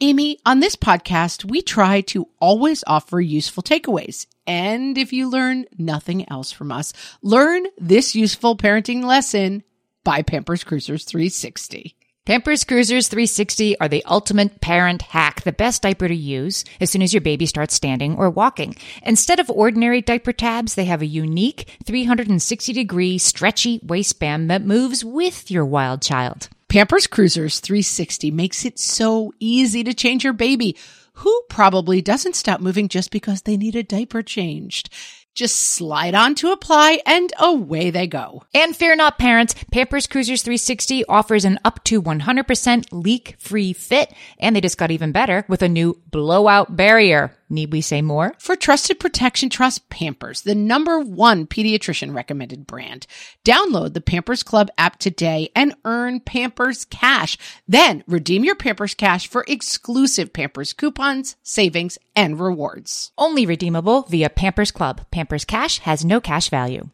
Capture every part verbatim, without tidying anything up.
Amy, on this podcast, we try to always offer useful takeaways. And if you learn nothing else from us, learn this useful parenting lesson by Pampers Cruisers three sixty. Pampers Cruisers three sixty are the ultimate parent hack, the best diaper to use as soon as your baby starts standing or walking. Instead of ordinary diaper tabs, they have a unique three hundred sixty degree stretchy waistband that moves with your wild child. Pampers Cruisers three sixty makes it so easy to change your baby, who probably doesn't stop moving just because they need a diaper changed. Just slide on to apply and away they go. And fear not, parents, Pampers Cruisers three sixty offers an up to one hundred percent leak-free fit, and they just got even better with a new blowout barrier. Need we say more? For trusted protection, trust Pampers, the number one pediatrician recommended brand. Download the Pampers Club app today and earn Pampers Cash. Then redeem your Pampers Cash for exclusive Pampers coupons, savings, and rewards. Only redeemable via Pampers Club. Pampers Cash has no cash value.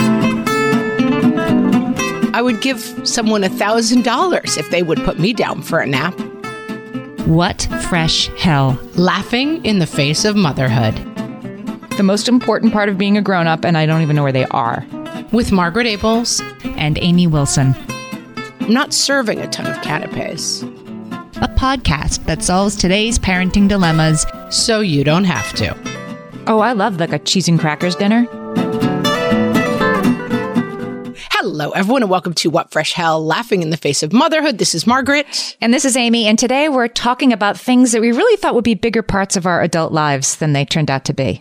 I would give someone a thousand dollars if they would put me down for a nap. What fresh hell? Laughing in the face of motherhood. The most important part of being a grown-up, and I don't even know where they are. With Margaret Abels and Amy Wilson. I'm not serving a ton of canapes. A podcast that solves today's parenting dilemmas so you don't have to. Oh, I love like a cheese and crackers dinner. Hello, everyone, and welcome to What Fresh Hell, Laughing in the Face of Motherhood. This is Margaret. And this is Amy. And today we're talking about things that we really thought would be bigger parts of our adult lives than they turned out to be.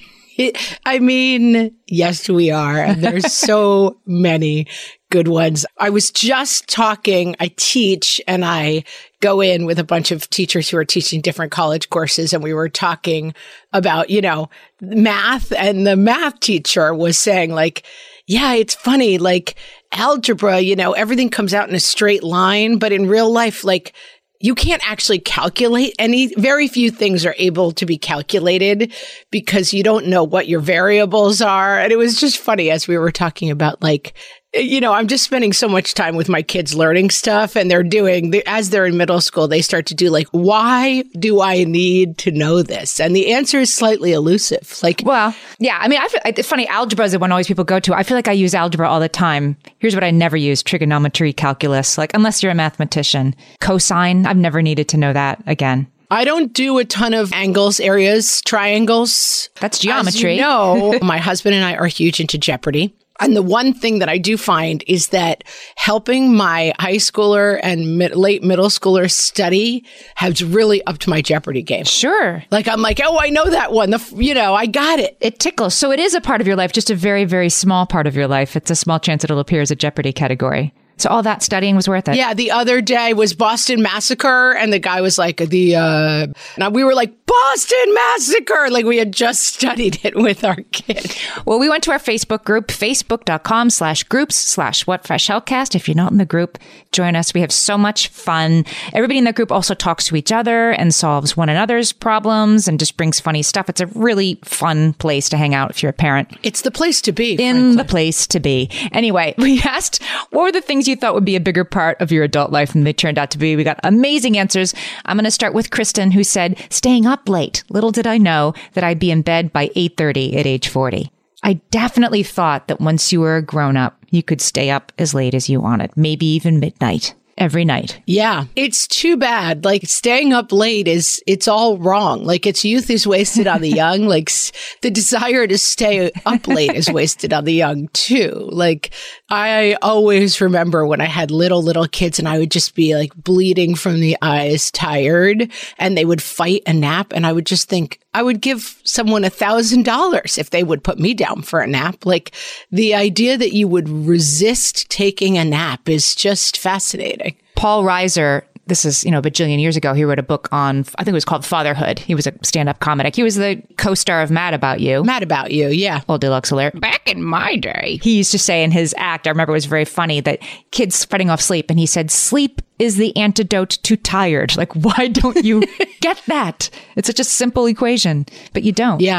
I mean, yes, we are. And there's so many good ones. I was just talking, I teach, and I go in with a bunch of teachers who are teaching different college courses. And we were talking about, you know, math. And the math teacher was saying, like, yeah, it's funny, like algebra, you know, everything comes out in a straight line, but in real life, like you can't actually calculate any, very few things are able to be calculated because you don't know what your variables are. And it was just funny as we were talking about, like, you know, I'm just spending so much time with my kids learning stuff, and they're doing, as they're in middle school, they start to do like, why do I need to know this? And the answer is slightly elusive. Like, well, yeah, I mean, I feel, it's funny, algebra is the one always people go to. I feel like I use algebra all the time. Here's what I never use: trigonometry, calculus, like unless you're a mathematician. Cosine, I've never needed to know that again. I don't do a ton of angles, areas, triangles. That's geometry. As you know, my husband and I are huge into Jeopardy. And the one thing that I do find is that helping my high schooler and mid- late middle schooler study has really upped my Jeopardy game. Sure. Like, I'm like, oh, I know that one. The, f- you know, I got it. It tickles. So it is a part of your life, just a very, very small part of your life. It's a small chance it'll appear as a Jeopardy category. So all that studying was worth it. Yeah. The other day was Boston Massacre. And the guy was like, the, uh, now we were like, Boston Massacre. Like we had just studied it with our kid. Well, we went to our Facebook group, facebook.com slash groups slash What Fresh Hellcast. If you're not in the group, join us. We have so much fun. Everybody in that group also talks to each other and solves one another's problems and just brings funny stuff. It's a really fun place to hang out if you're a parent. It's the place to be. In frankly. the place to be. Anyway, we asked, what were the things you thought would be a bigger part of your adult life than they turned out to be? We got amazing answers. I'm going to start with Kristen, who said, staying up late. Little did I know that I'd be in bed by eight thirty at age forty. I definitely thought that once you were a grown-up, you could stay up as late as you wanted, maybe even midnight. Every night. Yeah. It's too bad. Like staying up late is, it's all wrong. Like it's youth is wasted on the young. Like s- the desire to stay up late is wasted on the young too. Like I always remember when I had little, little kids and I would just be like bleeding from the eyes, tired, and they would fight a nap. And I would just think, I would give someone a thousand dollars if they would put me down for a nap. Like the idea that you would resist taking a nap is just fascinating. Paul Reiser, this is, you know, a bajillion years ago, he wrote a book on, I think it was called Fatherhood. He was a stand-up comic. He was the co-star of Mad About You. Mad About You, yeah. Old Deluxe Alert. Back in my day. He used to say in his act, I remember it was very funny, that kids fighting off sleep. And he said, sleep is the antidote to tired. Like, why don't you get that? It's such a simple equation, but you don't. Yeah.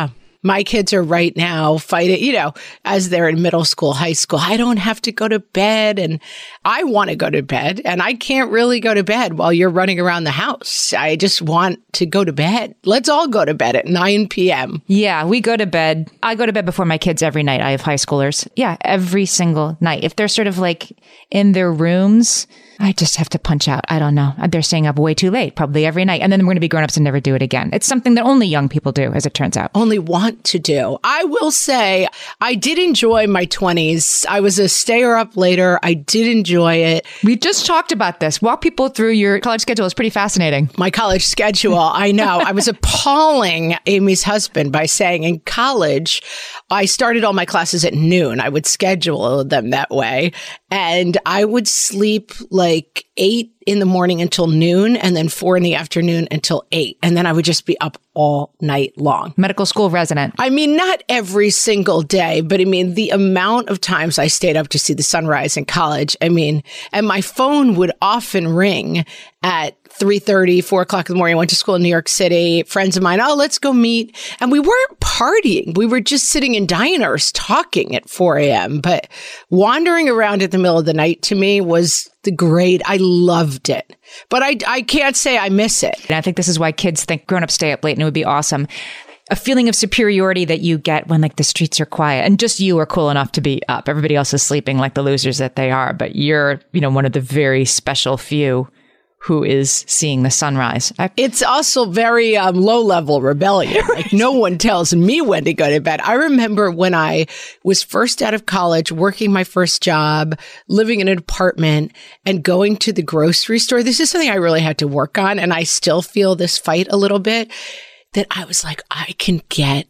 My kids are right now fighting, you know, as they're in middle school, high school. I don't have to go to bed and I want to go to bed and I can't really go to bed while you're running around the house. I just want to go to bed. Let's all go to bed at nine p.m. Yeah, we go to bed. I go to bed before my kids every night. I have high schoolers. Yeah, every single night. If they're sort of like in their rooms, I just have to punch out. I don't know. They're staying up way too late, probably every night. And then we're going to be grown-ups and never do it again. It's something that only young people do, as it turns out. Only want to do. I will say, I did enjoy my twenties. I was a stayer up later. I did enjoy it. We just talked about this. Walk people through your college schedule. It's pretty fascinating. My college schedule, I know. I was appalling Amy's husband by saying in college, I started all my classes at noon. I would schedule them that way. And I would sleep like eight in the morning until noon and then four in the afternoon until eight. And then I would just be up all night long. Medical school resident. I mean, not every single day, but I mean, the amount of times I stayed up to see the sunrise in college. I mean, and my phone would often ring at three thirty, four o'clock in the morning. I went to school in New York City. Friends of mine, oh, let's go meet. And we weren't partying. We were just sitting in diners talking at four a.m. But wandering around in the middle of the night to me was the great. I loved it. But I, I can't say I miss it. And I think this is why kids think grown-ups stay up late and it would be awesome. A feeling of superiority that you get when like the streets are quiet and just you are cool enough to be up. Everybody else is sleeping like the losers that they are. But you're, you know, one of the very special few who is seeing the sunrise. I- it's also very um, low-level rebellion. Like no one tells me when to go to bed. I remember when I was first out of college, working my first job, living in an apartment, and going to the grocery store. This is something I really had to work on, and I still feel this fight a little bit, that I was like, I can get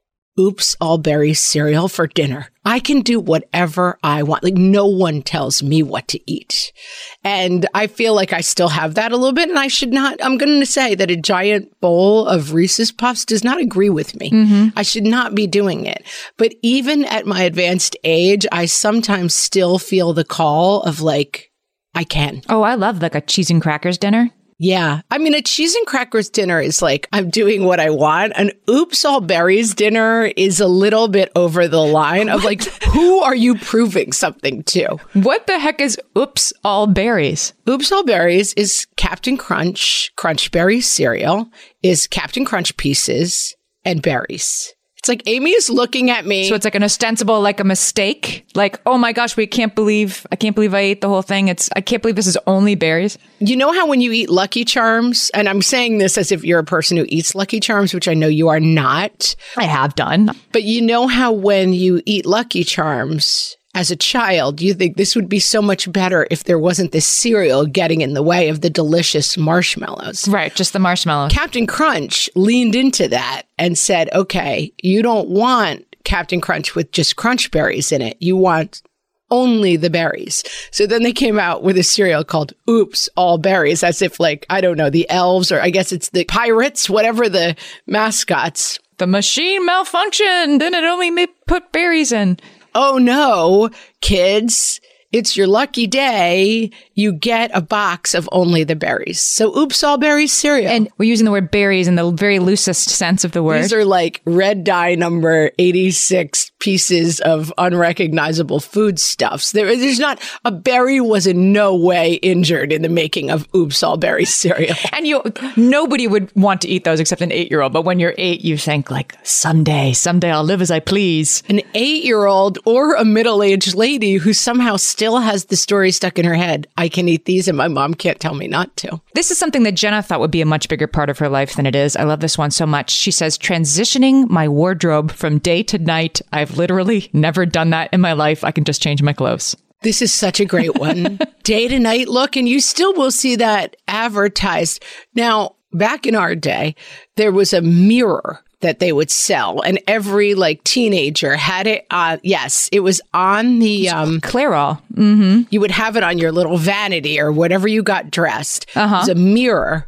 Oops All Berries cereal for dinner. I can do whatever I want. Like no one tells me what to eat. And I feel like I still have that a little bit. And I should not, I'm going to say that a giant bowl of Reese's Puffs does not agree with me. Mm-hmm. I should not be doing it. But even at my advanced age, I sometimes still feel the call of like, I can. Oh, I love like a cheese and crackers dinner. Yeah. I mean, a cheese and crackers dinner is like, I'm doing what I want. An Oops All Berries dinner is a little bit over the line of like, who are you proving something to? What the heck is Oops All Berries? Oops All Berries is Captain Crunch, Crunch Berry cereal, is Captain Crunch pieces and berries. It's like Amy is looking at me. So it's like an ostensible, like a mistake. Like, oh my gosh, we can't believe, I can't believe I ate the whole thing. It's, I can't believe this is only berries. You know how when you eat Lucky Charms, and I'm saying this as if you're a person who eats Lucky Charms, which I know you are not. I have done. But you know how when you eat Lucky Charms, as a child, you think this would be so much better if there wasn't this cereal getting in the way of the delicious marshmallows. Right, just the marshmallows. Captain Crunch leaned into that and said, okay, you don't want Captain Crunch with just crunch berries in it. You want only the berries. So then they came out with a cereal called Oops All Berries, as if like, I don't know, the elves, or I guess it's the pirates, whatever the mascots. The machine malfunctioned and it only made, put berries in. Oh no, kids, it's your lucky day. You get a box of only the berries. So Oops All Berries cereal. And we're using the word berries in the very loosest sense of the word. These are like red dye number eighty-six pieces of unrecognizable foodstuffs. There, there's not, a berry was in no way injured in the making of Oops All Berries cereal. And you, nobody would want to eat those except an eight-year-old. But when you're eight, you think like, someday, someday I'll live as I please. An eight-year-old or a middle-aged lady who somehow still has the story stuck in her head. I can eat these and my mom can't tell me not to. This is something that Jenna thought would be a much bigger part of her life than it is. I love this one so much. She says, transitioning my wardrobe from day to night. I've literally never done that in my life. I can just change my clothes. This is such a great one. Day to night look, and you still will see that advertised. Now, back in our day, there was a mirror that they would sell, and every like teenager had it on. Yes, it was on the um Clairol. Mm-hmm. You would have it on your little vanity or whatever you got dressed. Uh-huh. It was a mirror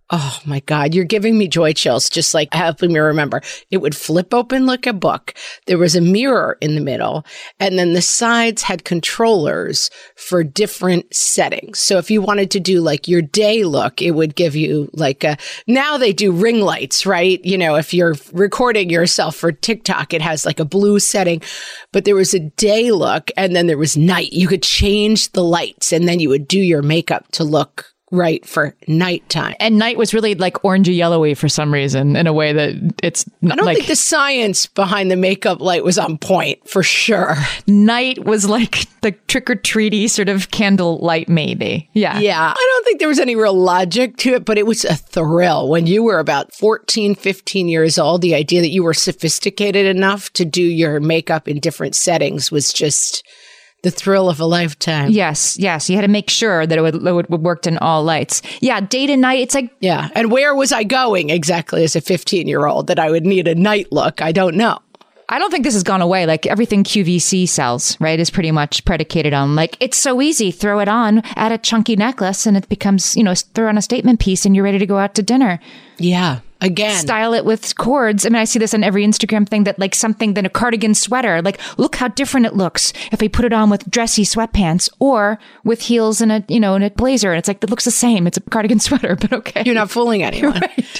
Oh my God, you're giving me joy chills, just like helping me remember. It would flip open like a book. There was a mirror in the middle, and then the sides had controllers for different settings. So if you wanted to do like your day look, it would give you like a, now they do ring lights, right? You know, if you're recording yourself for TikTok, it has like a blue setting, but there was a day look and then there was night. You could change the lights and then you would do your makeup to look right for nighttime. And night was really like orangey yellowy for some reason in a way that it's not I don't like, think the science behind the makeup light was on point for sure. night was like the trick-or-treaty sort of candle light, maybe. Yeah. Yeah. I don't think there was any real logic to it, but it was a thrill. When you were about fourteen, fifteen years old, the idea that you were sophisticated enough to do your makeup in different settings was just the thrill of a lifetime. Yes, yes. You had to make sure that it would, it would, would worked in all lights. Yeah, day to night, it's like... Yeah. And where was I going exactly as a fifteen-year-old that I would need a night look? I don't know. I don't think this has gone away. Like everything Q V C sells, right, is pretty much predicated on like, it's so easy. Throw it on, add a chunky necklace, and it becomes, you know, throw on a statement piece and you're ready to go out to dinner. Yeah. Again. Style it with cords. I mean, I see this on every Instagram thing that like something than a cardigan sweater. Like, look how different it looks if I put it on with dressy sweatpants or with heels and a, you know, and a blazer. And it's like, it looks the same. It's a cardigan sweater, but okay. You're not fooling anyone. Right.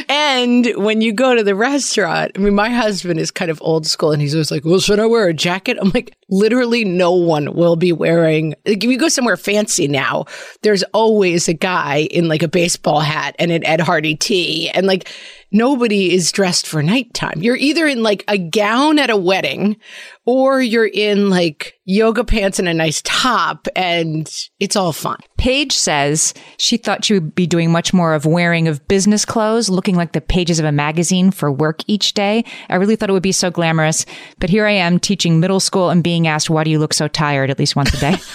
And when you go to the restaurant, I mean, my husband is kind of old school and he's always like, well, should I wear a jacket? I'm like, literally no one will be wearing, like, if you go somewhere fancy now, there's always a guy in like a baseball hat and an Ed Hardy tee. And like, nobody is dressed for nighttime. You're either in like a gown at a wedding or you're in like yoga pants and a nice top, and it's all fun. Paige says she thought she would be doing much more of wearing of business clothes, looking like the pages of a magazine for work each day. I really thought it would be so glamorous. But here I am teaching middle school and being asked, why do you look so tired at least once a day?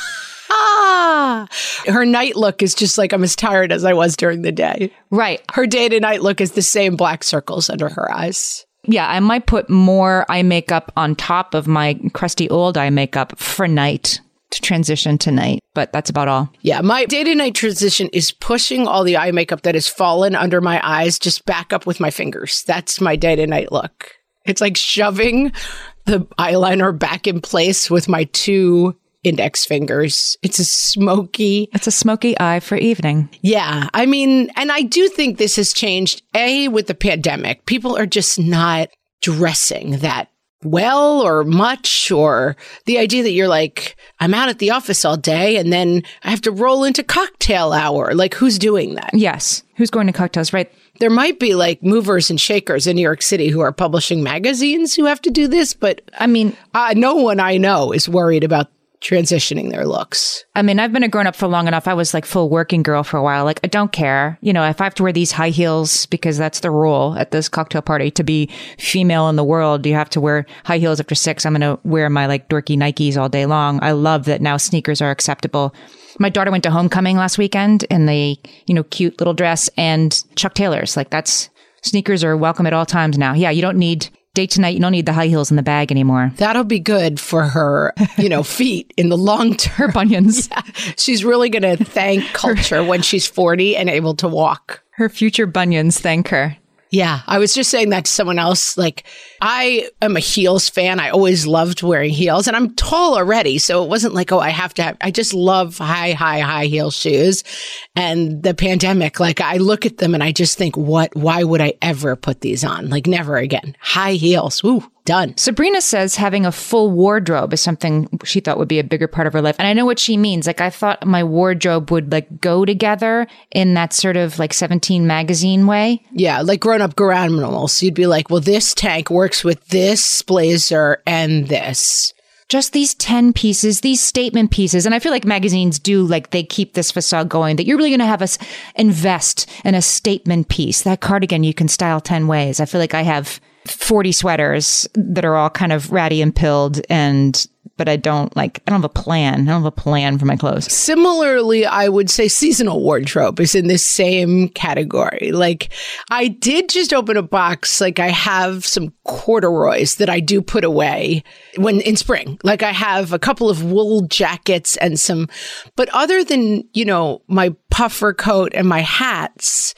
Ah, her night look is just like, I'm as tired as I was during the day. Right. Her day to night look is the same black circles under her eyes. Yeah, I might put more eye makeup on top of my crusty old eye makeup for night to transition to night, but that's about all. Yeah, my day to night transition is pushing all the eye makeup that has fallen under my eyes just back up with my fingers. That's my day to night look. It's like shoving the eyeliner back in place with my two index fingers. It's a smoky. It's a smoky eye for evening. Yeah. I mean, and I do think this has changed, A, with the pandemic. People are just not dressing that well or much, or the idea that you're like, I'm out at the office all day and then I have to roll into cocktail hour. Like, who's doing that? Yes. Who's going to cocktails, right? There might be like movers and shakers in New York City who are publishing magazines who have to do this, but I mean, uh, no one I know is worried about transitioning their looks. I mean, I've been a grown up for long enough. I was like full working girl for a while. Like, I don't care. You know, if I have to wear these high heels, because that's the rule at this cocktail party, to be female in the world, you have to wear high heels after six. I'm going to wear my like dorky Nikes all day long. I love that now sneakers are acceptable. My daughter went to homecoming last weekend in the, you know, cute little dress and Chuck Taylors. Like, that's, sneakers are welcome at all times now. Yeah, you don't need date tonight. You don't need the high heels in the bag anymore. That'll be good for her, you know, feet in the long term. Her bunions. Yeah. She's really going to thank culture when she's forty and able to walk. Her future bunions thank her. Yeah. I was just saying that to someone else. Like, I am a heels fan. I always loved wearing heels, and I'm tall already. So it wasn't like, oh, I have to have, I just love high, high, high heel shoes. And the pandemic, like, I look at them and I just think, what, why would I ever put these on? Like, never again. High heels. Woo. Done. Sabrina says having a full wardrobe is something she thought would be a bigger part of her life. And I know what she means. Like, I thought my wardrobe would like go together in that sort of like seventeen magazine way. Yeah. Like grown up animals. You'd be like, well, this tank works with this blazer and this. Just these ten pieces, these statement pieces. And I feel like magazines do, like, they keep this facade going that you're really going to have us invest in a statement piece. That cardigan you can style ten ways. I feel like I have forty sweaters that are all kind of ratty and pilled, and but I don't like, I don't have a plan. I don't have a plan for my clothes. Similarly, I would say seasonal wardrobe is in this same category. Like, I did just open a box. Like, I have some corduroys that I do put away when in spring. Like, I have a couple of wool jackets and some, but other than, you know, my puffer coat and my hats,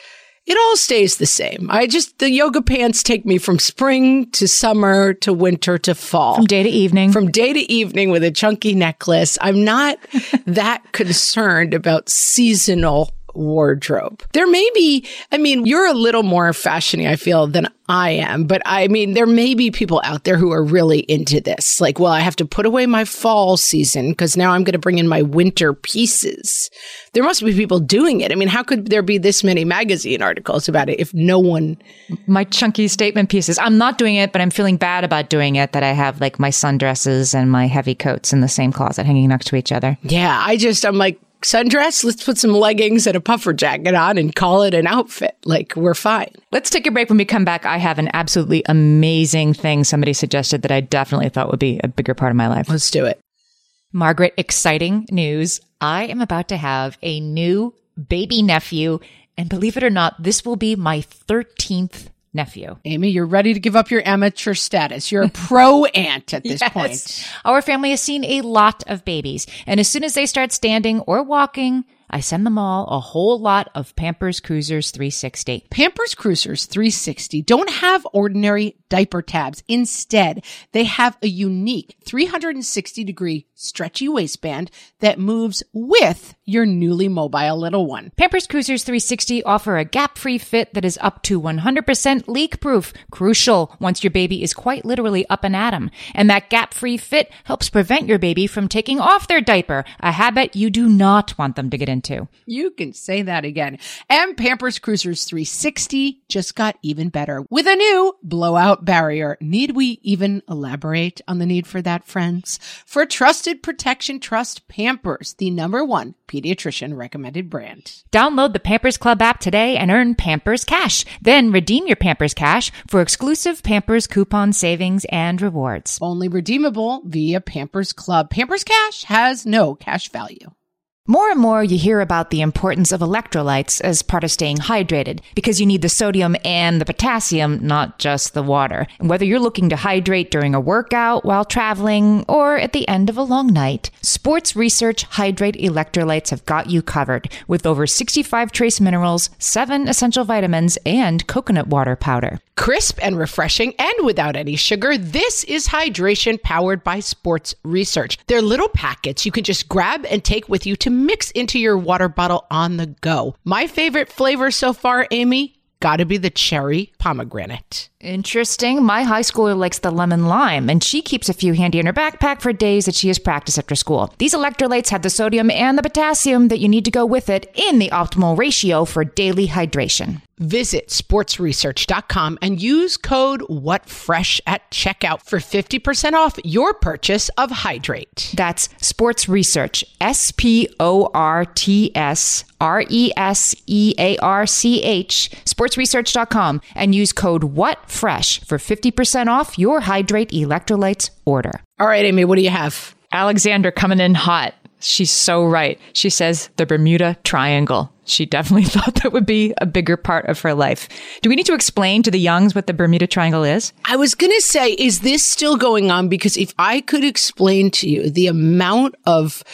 It all stays the same. I just, the yoga pants take me from spring to summer to winter to fall. From day to evening. From day to evening with a chunky necklace. I'm not that concerned about seasonal wardrobe. There may be, I mean, you're a little more fashiony, I feel, than I am, but I mean, there may be people out there who are really into this. Like, well, I have to put away my fall season because now I'm going to bring in my winter pieces. There must be people doing it. I mean, how could there be this many magazine articles about it if no one... My chunky statement pieces. I'm not doing it, but I'm feeling bad about doing it, that I have like my sundresses and my heavy coats in the same closet hanging next to each other. Yeah, I just, I'm like, sundress, let's put some leggings and a puffer jacket on and call it an outfit. Like, we're fine. Let's take a break. When we come back, I have an absolutely amazing thing somebody suggested that I definitely thought would be a bigger part of my life. Let's do it. Margaret, exciting news. I am about to have a new baby nephew. And believe it or not, this will be my thirteenth nephew. Amy, you're ready to give up your amateur status. You're a pro aunt at this Yes. point. Our family has seen a lot of babies. And as soon as they start standing or walking, I send them all a whole lot of Pampers Cruisers three sixty. Pampers Cruisers three sixty don't have ordinary diaper tabs. Instead, they have a unique three sixty degree stretchy waistband that moves with your newly mobile little one. Pampers Cruisers three sixty offer a gap-free fit that is up to one hundred percent leak-proof. Crucial once your baby is quite literally up and at 'em. And that gap-free fit helps prevent your baby from taking off their diaper, a habit you do not want them to get into. You can say that again. And Pampers Cruisers three sixty just got even better with a new blowout barrier. Need we even elaborate on the need for that, friends? For trusted protection, trust Pampers, the number one pediatrician recommended brand. Download the Pampers Club app today and earn Pampers Cash. Then redeem your Pampers Cash for exclusive Pampers coupon savings and rewards. Only redeemable via Pampers Club. Pampers Cash has no cash value. More and more you hear about the importance of electrolytes as part of staying hydrated because you need the sodium and the potassium, not just the water. And whether you're looking to hydrate during a workout, while traveling, or at the end of a long night, Sports Research Hydrate Electrolytes have got you covered with over sixty-five trace minerals, seven essential vitamins, and coconut water powder. Crisp and refreshing and without any sugar, this is hydration powered by Sports Research. They're little packets you can just grab and take with you to mix into your water bottle on the go. My favorite flavor so far, Amy, gotta be the cherry pomegranate. Interesting. My high schooler likes the lemon lime, and she keeps a few handy in her backpack for days that she has practice after school. These electrolytes have the sodium and the potassium that you need to go with it in the optimal ratio for daily hydration. Visit sports research dot com and use code WhatFresh at checkout for fifty percent off your purchase of Hydrate. That's Sports Research, S P O R T S R E S E A R C H, sports research dot com, and use code WhatFresh for fifty percent off your Hydrate electrolytes order. All right, Amy, what do you have? Alexander coming in hot. She's so right. She says the Bermuda Triangle. She definitely thought that would be a bigger part of her life. Do we need to explain to the youngs what the Bermuda Triangle is? I was going to say, is this still going on? Because if I could explain to you the amount of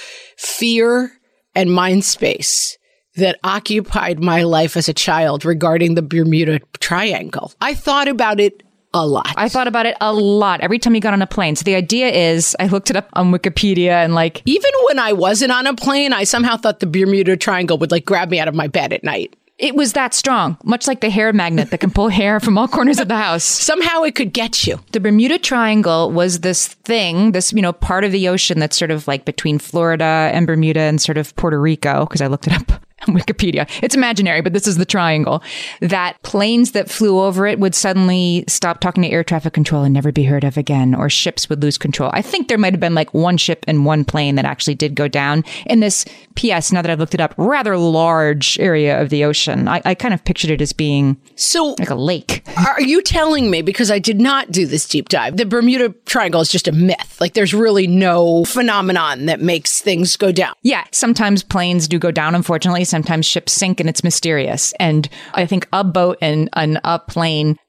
fear and mind space that occupied my life as a child regarding the Bermuda Triangle, I thought about it a lot. I thought about it a lot every time you got on a plane. So the idea is, I looked it up on Wikipedia and like... Even when I wasn't on a plane, I somehow thought the Bermuda Triangle would like grab me out of my bed at night. It was that strong, much like the hair magnet that can pull hair from all corners of the house. Somehow it could get you. The Bermuda Triangle was this thing, this, you know, part of the ocean that's sort of like between Florida and Bermuda and sort of Puerto Rico, because I looked it up on Wikipedia. It's imaginary, but this is the triangle. That planes that flew over it would suddenly stop talking to air traffic control and never be heard of again, or ships would lose control. I think there might have been like one ship and one plane that actually did go down in this, P S, now that I've looked it up, rather large area of the ocean. I, I kind of pictured it as being so like a lake. Are you telling me, because I did not do this deep dive, the Bermuda Triangle is just a myth? Like there's really no phenomenon that makes things go down? Yeah, sometimes planes do go down, unfortunately. Sometimes ships sink and it's mysterious. And I think a boat and an, a plane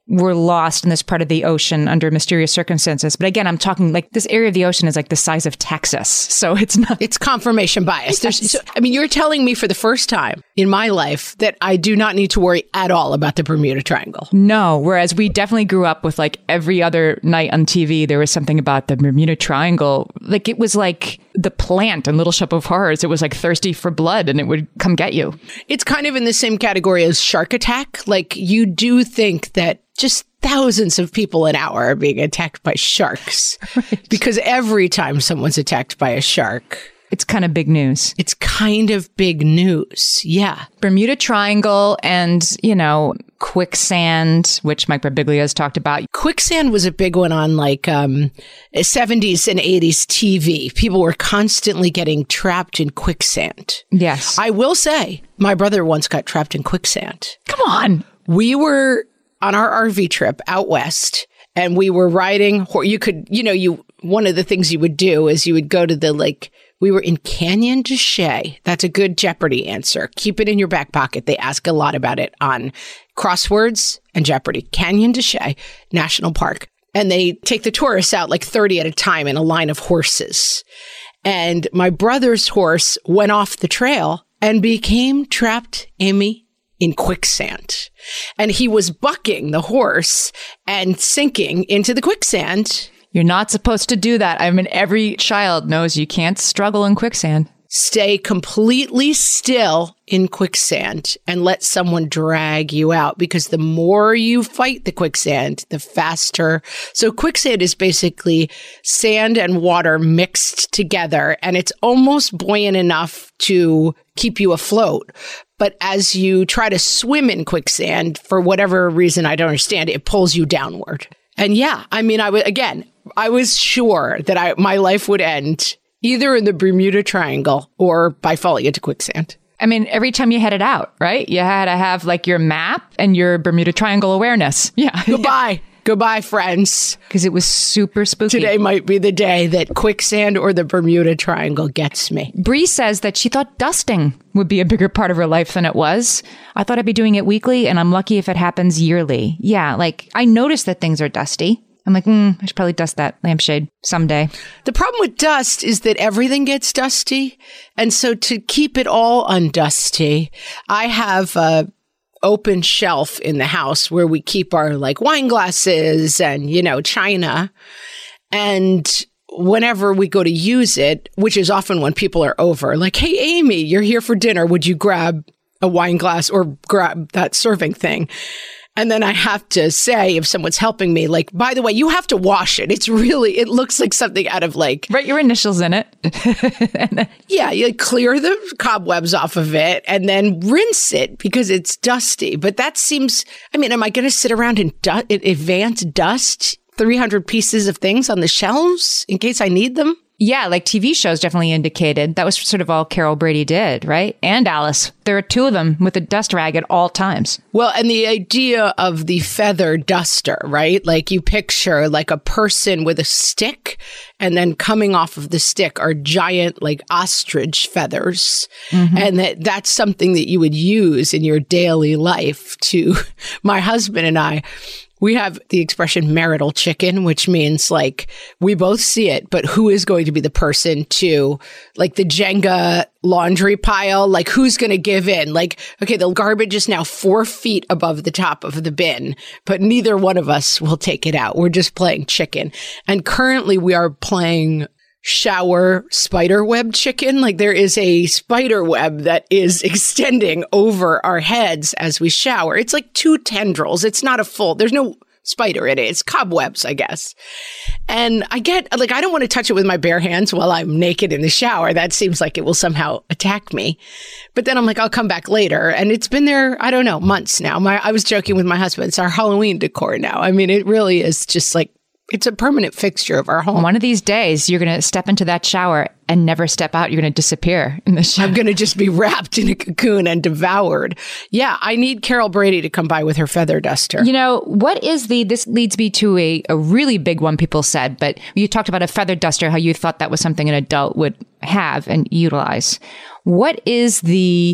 were lost in this part of the ocean under mysterious circumstances. But again, I'm talking like this area of the ocean is like the size of Texas. So it's not. It's confirmation bias. Yes. There's, so, I mean, you're telling me for the first time in my life that I do not need to worry at all about the Bermuda Triangle. No. Whereas we definitely grew up with like every other night on T V, there was something about the Bermuda Triangle. Like it was like the plant in Little Shop of Horrors. It was like thirsty for blood and it would come get you. It's kind of in the same category as Shark Attack. Like you do think that just thousands of people an hour are being attacked by sharks. Right. Because every time someone's attacked by a shark, it's kind of big news. It's kind of big news. Yeah. Bermuda Triangle and, you know, quicksand, which Mike Birbiglia has talked about. Quicksand was a big one on like um, seventies and eighties T V. People were constantly getting trapped in quicksand. Yes. I will say, my brother once got trapped in quicksand. Come on. We were on our R V trip out west, and we were riding. You could, you know, you one of the things you would do is you would go to the like. We were in Canyon de Chelly. That's a good Jeopardy answer. Keep it in your back pocket. They ask a lot about it on crosswords and Jeopardy. Canyon de Chelly National Park, and they take the tourists out like thirty at a time in a line of horses. And my brother's horse went off the trail and became trapped, Amy, in quicksand. And he was bucking the horse and sinking into the quicksand. You're not supposed to do that. I mean, every child knows you can't struggle in quicksand. Stay completely still in quicksand and let someone drag you out, because the more you fight the quicksand, the faster. So quicksand is basically sand and water mixed together, and it's almost buoyant enough to keep you afloat. But as you try to swim in quicksand, for whatever reason I don't understand, it pulls you downward. And yeah, I mean, I was, again, I was sure that I my life would end either in the Bermuda Triangle or by falling into quicksand. I mean, every time you headed out, right? You had to have like your map and your Bermuda Triangle awareness. Yeah. Goodbye. Goodbye, friends. Because it was super spooky. Today might be the day that quicksand or the Bermuda Triangle gets me. Bree says that she thought dusting would be a bigger part of her life than it was. I thought I'd be doing it weekly, and I'm lucky if it happens yearly. Yeah, like I noticed that things are dusty. I'm like, mm, I should probably dust that lampshade someday. The problem with dust is that everything gets dusty. And so to keep it all undusty, I have a open shelf in the house where we keep our like wine glasses and, you know, china. And whenever we go to use it, which is often when people are over, like, hey, Amy, you're here for dinner. Would you grab a wine glass or grab that serving thing? And then I have to say, if someone's helping me, like, by the way, you have to wash it. It's really, it looks like something out of like... Write your initials in it. Yeah, you clear the cobwebs off of it and then rinse it because it's dusty. But that seems, I mean, am I going to sit around and du- advance dust three hundred pieces of things on the shelves in case I need them? Yeah, like T V shows definitely indicated. That was sort of all Carol Brady did, right? And Alice. There are two of them with a dust rag at all times. Well, and the idea of the feather duster, right? Like you picture like a person with a stick, and then coming off of the stick are giant like ostrich feathers. Mm-hmm. And that that's something that you would use in your daily life to, my husband and I, we have the expression marital chicken, which means like we both see it, but who is going to be the person to like the Jenga laundry pile? Like who's going to give in? Like, okay, the garbage is now four feet above the top of the bin, but neither one of us will take it out. We're just playing chicken. And currently we are playing shower spider web chicken. Like there is a spider web that is extending over our heads as we shower. It's like two tendrils. It's not a full, there's no spider in it. It's cobwebs, I guess. And I get like, I don't want to touch it with my bare hands while I'm naked in the shower. That seems like it will somehow attack me. But then I'm like, I'll come back later. And it's been there, I don't know, months now. My, I was joking with my husband. It's our Halloween decor now. I mean, it really is just like, it's a permanent fixture of our home. One of these days, you're going to step into that shower and never step out. You're going to disappear in the shower. I'm going to just be wrapped in a cocoon and devoured. Yeah, I need Carol Brady to come by with her feather duster. You know, what is the, this leads me to a, a really big one people said, but you talked about a feather duster, how you thought that was something an adult would have and utilize. What is the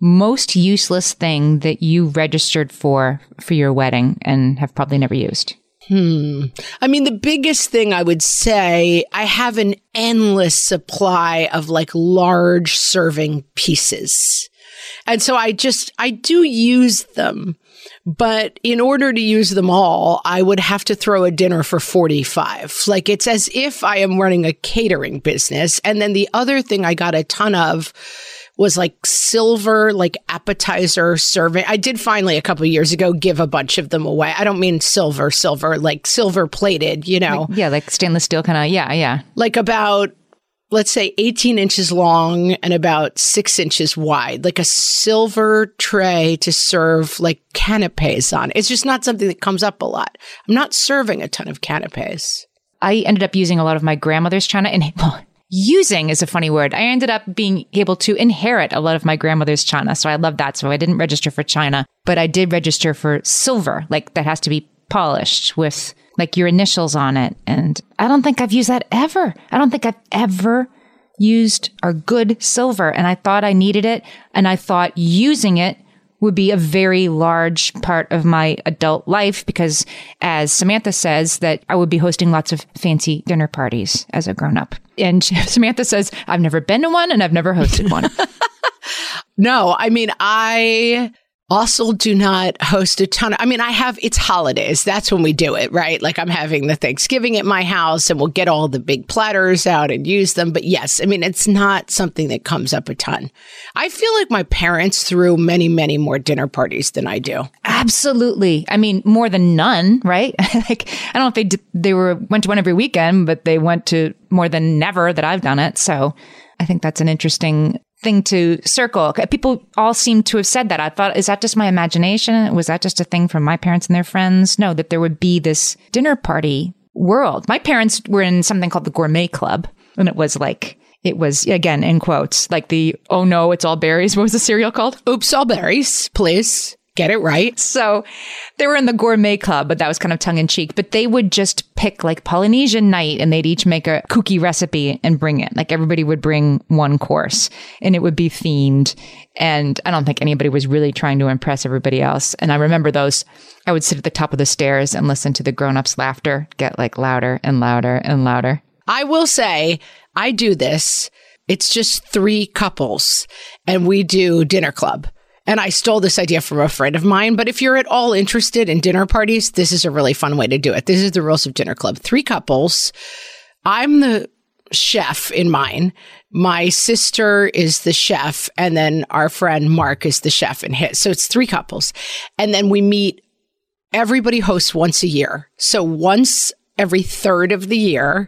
most useless thing that you registered for for your wedding and have probably never used? Hmm. I mean, the biggest thing I would say, I have an endless supply of like large serving pieces. And so I just, I do use them. But in order to use them all, I would have to throw a dinner for forty-five. Like, it's as if I am running a catering business. And then the other thing I got a ton of was like silver, like appetizer serving. I did finally a couple of years ago give a bunch of them away. I don't mean silver, silver, like silver plated, you know. Like, yeah, like stainless steel kind of, yeah, yeah. Like about, let's say eighteen inches long and about six inches wide, like a silver tray to serve like canapes on. It's just not something that comes up a lot. I'm not serving a ton of canapes. I ended up using a lot of my grandmother's china, and well, using is a funny word. I ended up being able to inherit a lot of my grandmother's china. So I love that. So I didn't register for china, but I did register for silver, like that has to be polished with like your initials on it. And I don't think I've used that ever. I don't think I've ever used our good silver. And I thought I needed it. And I thought using it would be a very large part of my adult life because, as Samantha says, that I would be hosting lots of fancy dinner parties as a grown-up. And Samantha says, I've never been to one and I've never hosted one. No, I mean, I also do not host a ton. Of, I mean, I have, it's holidays. That's when we do it, right? Like I'm having the Thanksgiving at my house and we'll get all the big platters out and use them. But yes, I mean, it's not something that comes up a ton. I feel like my parents threw many, many more dinner parties than I do. Absolutely. I mean, more than none, right? Like, I don't know if they, did, they were, went to one every weekend, but they went to more than never that I've done it. So I think that's an interesting thing to circle. People all seem to have said that. I thought, is that just my imagination? Was that just a thing from my parents and their friends? No, that there would be this dinner party world. My parents were in something called the Gourmet Club. And it was like, it was, again, in quotes, like the, oh no, it's all berries. What was the cereal called? Oops, all berries, please. Get it right. So they were in the Gourmet Club, but that was kind of tongue in cheek. But they would just pick like Polynesian night and they'd each make a kooky recipe and bring it. Like everybody would bring one course and it would be themed. And I don't think anybody was really trying to impress everybody else. And I remember those, I would sit at the top of the stairs and listen to the grown-ups' laughter get like louder and louder and louder. I will say I do this. It's just three couples and we do dinner club. And I stole this idea from a friend of mine. But if you're at all interested in dinner parties, this is a really fun way to do it. This is the rules of dinner club. Three couples. I'm the chef in mine. My sister is the chef. And then our friend Mark is the chef in his. So it's three couples. And then we meet. Everybody hosts once a year. So once every third of the year,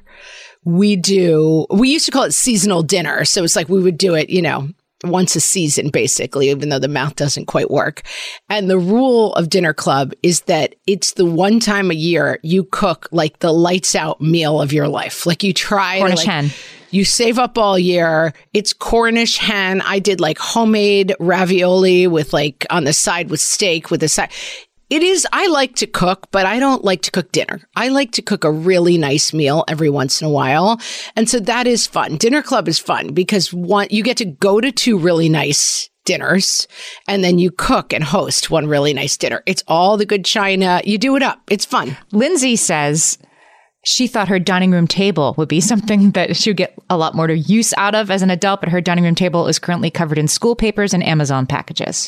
we do, we used to call it seasonal dinner. So it's like we would do it, you know, once a season, basically, even though the math doesn't quite work. And the rule of dinner club is that it's the one time a year you cook like the lights out meal of your life. Like you try Cornish to, like, hen. You save up all year. It's Cornish hen. I did like homemade ravioli with like on the side with steak with the side. It is, I like to cook, but I don't like to cook dinner. I like to cook a really nice meal every once in a while. And so that is fun. Dinner club is fun because one, you get to go to two really nice dinners and then you cook and host one really nice dinner. It's all the good china. You do it up. It's fun. Lindsay says she thought her dining room table would be something that she would get a lot more use out of as an adult, but her dining room table is currently covered in school papers and Amazon packages.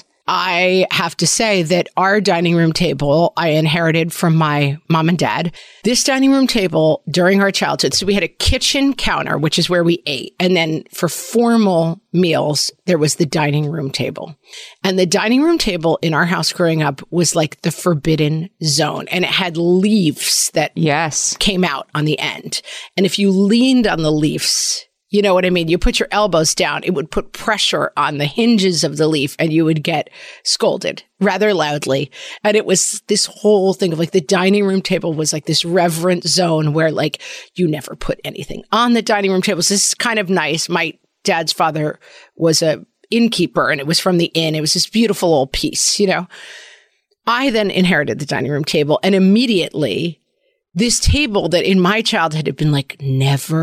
I have to say that our dining room table, I inherited from my mom and dad. This dining room table during our childhood, so we had a kitchen counter, which is where we ate. And then for formal meals, there was the dining room table. And the dining room table in our house growing up was like the forbidden zone. And it had leaves that yes came out on the end. And if you leaned on the leaves, you know what I mean? You put your elbows down, it would put pressure on the hinges of the leaf and you would get scolded rather loudly. And it was this whole thing of like the dining room table was like this reverent zone where like you never put anything on the dining room table. So this is kind of nice. My dad's father was a innkeeper and it was from the inn. It was this beautiful old piece, you know. I then inherited the dining room table and immediately this table that in my childhood had been like never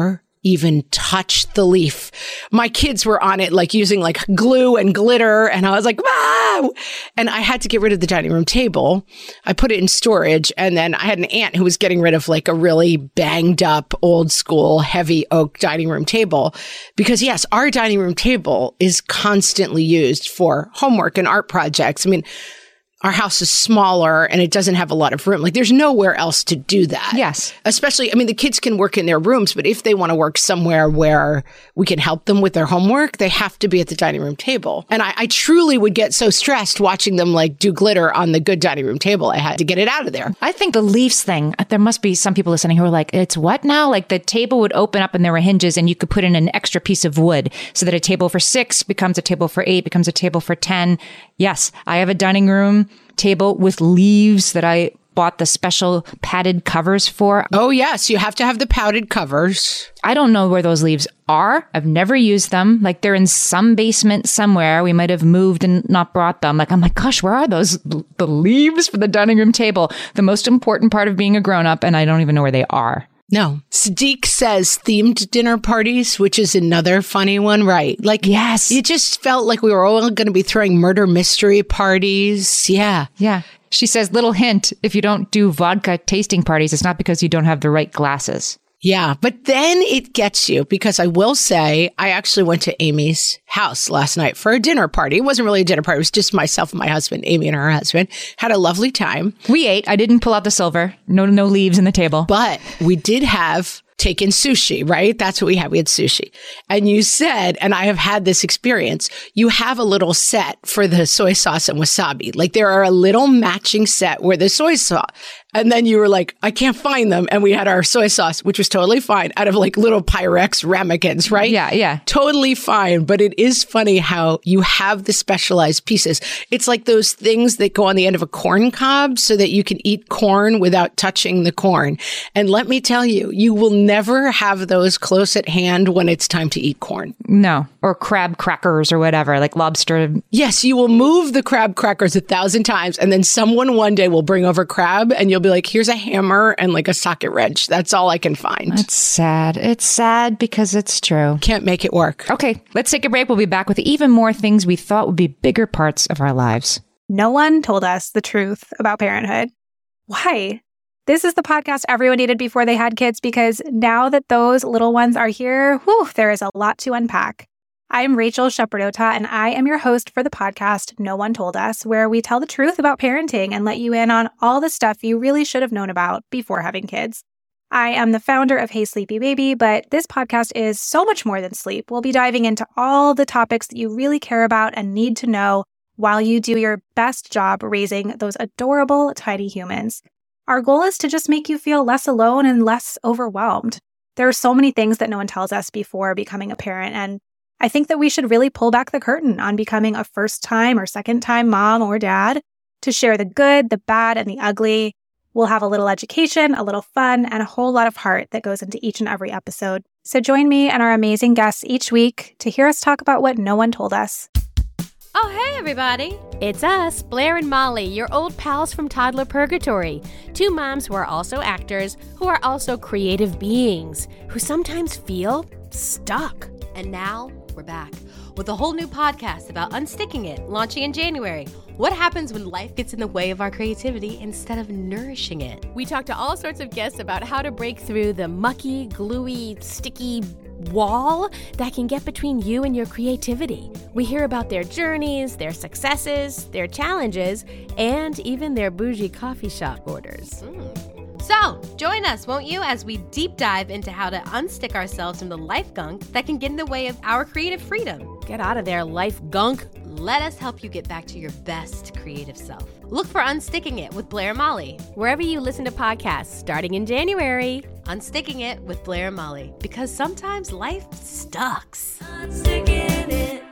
even touch the leaf. My kids were on it, like using like glue and glitter. And I was like, ah! And I had to get rid of the dining room table. I put it in storage. And then I had an aunt who was getting rid of like a really banged up, old school, heavy oak dining room table. Because yes, our dining room table is constantly used for homework and art projects. I mean, our house is smaller and it doesn't have a lot of room. Like there's nowhere else to do that. Yes. Especially, I mean, the kids can work in their rooms, but if they want to work somewhere where we can help them with their homework, they have to be at the dining room table. And I, I truly would get so stressed watching them like do glitter on the good dining room table. I had to get it out of there. I think the leaves thing, there must be some people listening who are like, it's what now? Like the table would open up and there were hinges and you could put in an extra piece of wood so that a table for six becomes a table for eight, becomes a table for ten. Yes, I have a dining room table with leaves that I bought the special padded covers for. Oh, yes. You have to have the padded covers. I don't know where those leaves are. I've never used them. Like they're in some basement somewhere. We might have moved and not brought them. Like, I'm like, gosh, where are those? The leaves for the dining room table. The most important part of being a grown-up, and I don't even know where they are. No. Sadiq says themed dinner parties, which is another funny one, right? Like, yes, it just felt like we were all going to be throwing murder mystery parties. Yeah. Yeah. She says, little hint, if you don't do vodka tasting parties, it's not because you don't have the right glasses. Yeah, but then it gets you because I will say I actually went to Amy's house last night for a dinner party. It wasn't really a dinner party. It was just myself and my husband, Amy and her husband. Had a lovely time. We ate. I didn't pull out the silver. No, no leaves in the table. But we did have taken sushi, right? That's what we had. We had sushi. And you said, and I have had this experience, you have a little set for the soy sauce and wasabi. Like there are a little matching set where the soy sauce. And then you were like, I can't find them. And we had our soy sauce, which was totally fine, out of like little Pyrex ramekins, right? Yeah, yeah. Totally fine. But it is funny how you have the specialized pieces. It's like those things that go on the end of a corn cob so that you can eat corn without touching the corn. And let me tell you, you will never have those close at hand when it's time to eat corn. No. Or crab crackers or whatever, like lobster. Yes, you will move the crab crackers a thousand times. And then someone one day will bring over crab and you'll be like, here's a hammer and like a socket wrench. That's all I can find. That's sad. It's sad because it's true. Can't make it work. Okay, let's take a break. We'll be back with even more things we thought would be bigger parts of our lives. No one told us the truth about parenthood. Why? This is the podcast everyone needed before they had kids because now that those little ones are here, whew, there is a lot to unpack. I'm Rachel Shepardota, and I am your host for the podcast No One Told Us, where we tell the truth about parenting and let you in on all the stuff you really should have known about before having kids. I am the founder of Hey Sleepy Baby, but this podcast is so much more than sleep. We'll be diving into all the topics that you really care about and need to know while you do your best job raising those adorable, tiny humans. Our goal is to just make you feel less alone and less overwhelmed. There are so many things that no one tells us before becoming a parent, and I think that we should really pull back the curtain on becoming a first-time or second-time mom or dad to share the good, the bad, and the ugly. We'll have a little education, a little fun, and a whole lot of heart that goes into each and every episode. So join me and our amazing guests each week to hear us talk about what no one told us. Oh, hey, everybody. It's us, Blair and Molly, your old pals from Toddler Purgatory. Two moms who are also actors, who are also creative beings, who sometimes feel stuck. And now we're back with a whole new podcast about unsticking it, launching in January. What happens when life gets in the way of our creativity instead of nourishing it? We talk to all sorts of guests about how to break through the mucky, gluey, sticky wall that can get between you and your creativity. We hear about their journeys, their successes, their challenges, and even their bougie coffee shop orders. Mm. So, join us, won't you, as we deep dive into how to unstick ourselves from the life gunk that can get in the way of our creative freedom. Get out of there, life gunk. Let us help you get back to your best creative self. Look for Unsticking It with Blair and Molly, wherever you listen to podcasts, starting in January. Unsticking It with Blair and Molly, because sometimes life sucks. Unsticking it.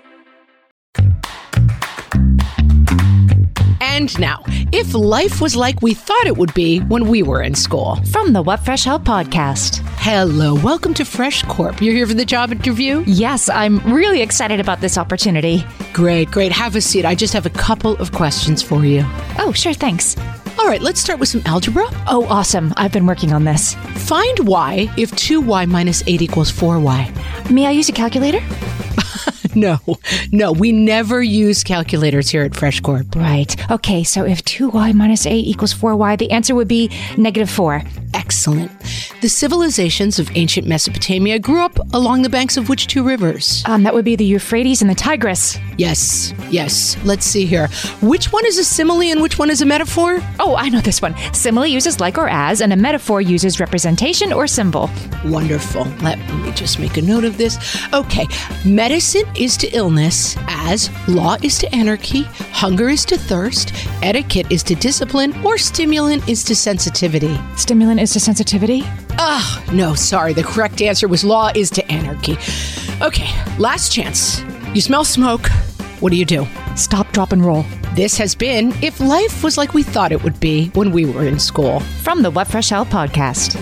And now, if life was like we thought it would be when we were in school. From the What Fresh Hell podcast. Hello, welcome to Fresh Corp. You're here for the job interview? Yes, I'm really excited about this opportunity. Great, great. Have a seat. I just have a couple of questions for you. Oh, sure, thanks. All right, let's start with some algebra. Oh, awesome. I've been working on this. Find y if two y minus eight equals four y. May I use a calculator? No, no, we never use calculators here at Fresh Corp. Right. Okay, so if two y minus eight equals four y, the answer would be negative four. Excellent. The civilizations of ancient Mesopotamia grew up along the banks of which two rivers? Um, that would be the Euphrates and the Tigris. Yes, yes. Let's see here. Which one is a simile and which one is a metaphor? Oh, I know this one. Simile uses like or as, and a metaphor uses representation or symbol. Wonderful. Let me just make a note of this. Okay. Medicine is to illness, as law is to anarchy, hunger is to thirst, etiquette is to discipline, or stimulant is to sensitivity. Stimulant is to sensitivity? Ah, no, sorry. The correct answer was law is to anarchy. Okay, last chance. You smell smoke. What do you do? Stop, drop, and roll. This has been If Life Was Like We Thought It Would Be When We Were in School. From the What Fresh Hell podcast.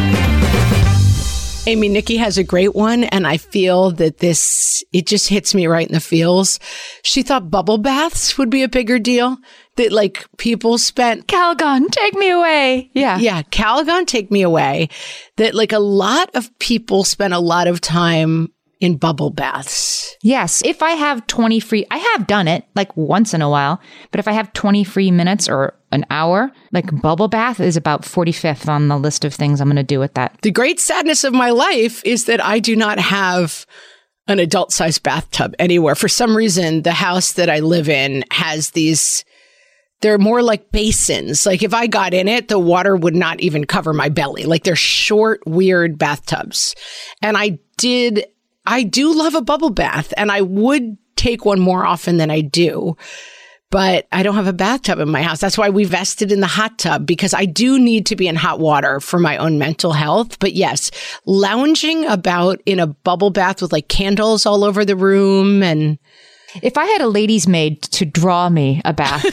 Amy, Nikki has a great one, and I feel that this, it just hits me right in the feels. She thought bubble baths would be a bigger deal. That, like, people spent... Calgon, take me away. Yeah. Yeah, Calgon, take me away. That, like, a lot of people spend a lot of time in bubble baths. Yes. If I have twenty free, I have done it like once in a while, but if I have twenty free minutes or an hour, like bubble bath is about forty-fifth on the list of things I'm going to do with that. The great sadness of my life is that I do not have an adult-sized bathtub anywhere. For some reason, the house that I live in has these... They're more like basins. Like if I got in it, the water would not even cover my belly. Like they're short, weird bathtubs. And I did, I do love a bubble bath, and I would take one more often than I do. But I don't have a bathtub in my house. That's why we vested in the hot tub, because I do need to be in hot water for my own mental health. But yes, lounging about in a bubble bath with like candles all over the room. And if I had a lady's maid to draw me a bath,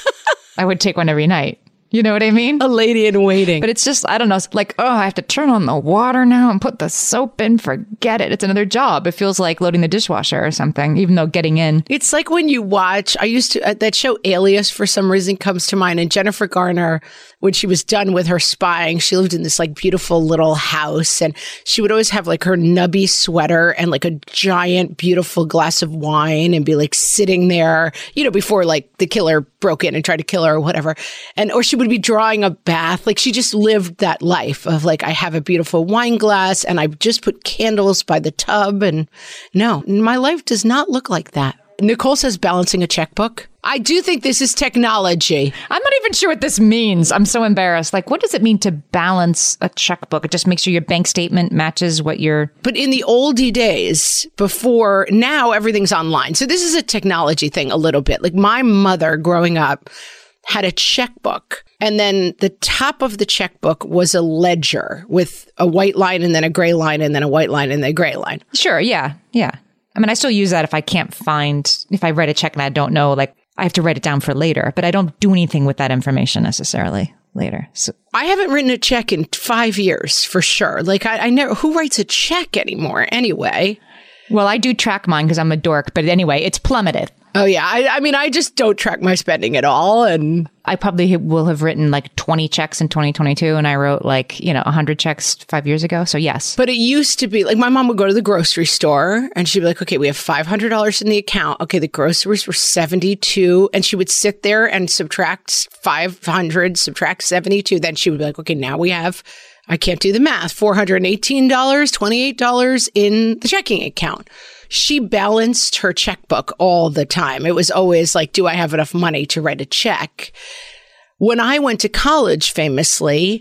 I would take one every night. You know what I mean? A lady in waiting. But it's just, I don't know, it's like, oh, I have to turn on the water now and put the soap in. Forget it. It's another job. It feels like loading the dishwasher or something, even though getting in. It's like when you watch, I used to, uh, that show Alias for some reason comes to mind. And Jennifer Garner, when she was done with her spying, she lived in this like beautiful little house. And she would always have like her nubby sweater and like a giant, beautiful glass of wine and be like sitting there, you know, before like the killer broke in and tried to kill her or whatever. And, or she would be drawing a bath. Like she just lived that life of like, I have a beautiful wine glass and I just put candles by the tub. And no, my life does not look like that. Nicole says balancing a checkbook. I do think this is technology. I'm not even sure what this means. I'm so embarrassed. Like, what does it mean to balance a checkbook? It just makes sure your bank statement matches what you're... But in the oldie days, before, now everything's online. So this is a technology thing a little bit. Like my mother growing up had a checkbook, and then the top of the checkbook was a ledger with a white line and then a gray line and then a white line and then a gray line. Sure. Yeah. Yeah. I mean, I still use that if I can't find, if I write a check and I don't know, like I have to write it down for later, but I don't do anything with that information necessarily later. So I haven't written a check in five years for sure. Like I, I never, who writes a check anymore anyway? Well, I do track mine because I'm a dork, but anyway, it's plummeted. Oh, yeah. I, I mean, I just don't track my spending at all. And I probably will have written like twenty checks in twenty twenty-two, and I wrote like, you know, one hundred checks five years ago. So yes. But it used to be like my mom would go to the grocery store and she'd be like, okay, we have five hundred dollars in the account. Okay, the groceries were seventy-two. And she would sit there and subtract five hundred, subtract seventy-two. Then she would be like, okay, now we have, I can't do the math, four hundred eighteen dollars, twenty-eight dollars in the checking account. She balanced her checkbook all the time. It was always like, do I have enough money to write a check? When I went to college, famously,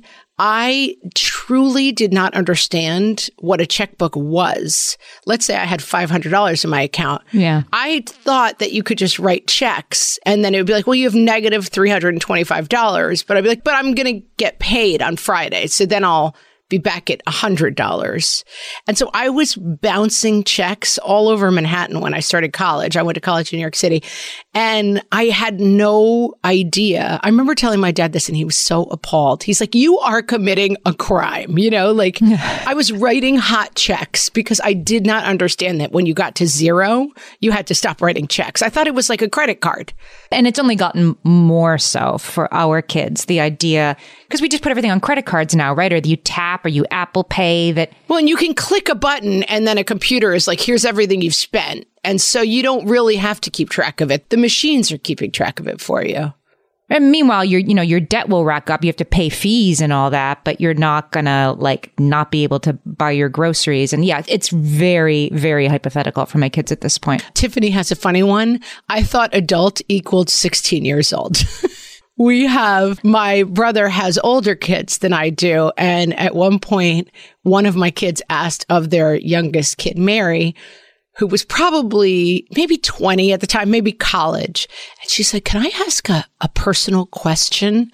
I truly did not understand what a checkbook was. Let's say I had five hundred dollars in my account. Yeah. I thought that you could just write checks and then it would be like, well, you have negative three hundred twenty-five dollars. But I'd be like, but I'm going to get paid on Friday. So then I'll be back at one hundred dollars. And so I was bouncing checks all over Manhattan when I started college. I went to college in New York City, and I had no idea. I remember telling my dad this, and he was so appalled. He's like, you are committing a crime. You know, like I was writing hot checks because I did not understand that when you got to zero, you had to stop writing checks. I thought it was like a credit card. And it's only gotten more so for our kids. The idea, because we just put everything on credit cards now, right? Or you tap or you Apple Pay that. Well, and you can click a button and then a computer is like, here's everything you've spent. And so you don't really have to keep track of it. The machines are keeping track of it for you. And meanwhile, your you know your debt will rack up. You have to pay fees and all that, but you're not gonna like not be able to buy your groceries. And yeah, it's very, very hypothetical for my kids at this point. Tiffany has a funny one. I thought adult equaled sixteen years old. We have, my brother has older kids than I do. And at one point, one of my kids asked of their youngest kid, Mary, who was probably maybe twenty at the time, maybe college. And she said, can I ask a, a personal question?